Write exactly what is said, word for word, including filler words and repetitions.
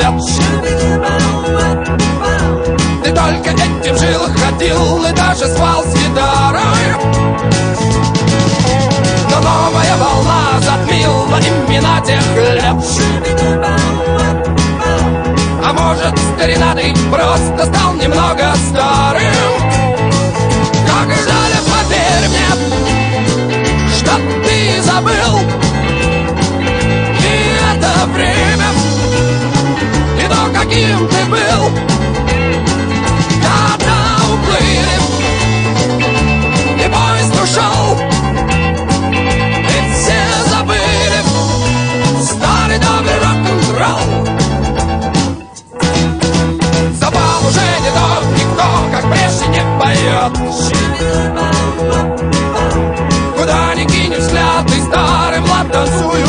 лет. Ты только этим жил, ходил и даже спал с гитарой. Но новая волна затмила имена тех лет. А может, старина, ты просто стал немного старым. Как жаль, поверь мне, что ты забыл и это время, и то, каким ты был, когда уплыли и поезд ушел, и все забыли старый добрый рок-н-ролл. Запал уже не тот, никто, как прежде, не поет. Куда ни кинешь взгляд, ты старым лад танцуешь.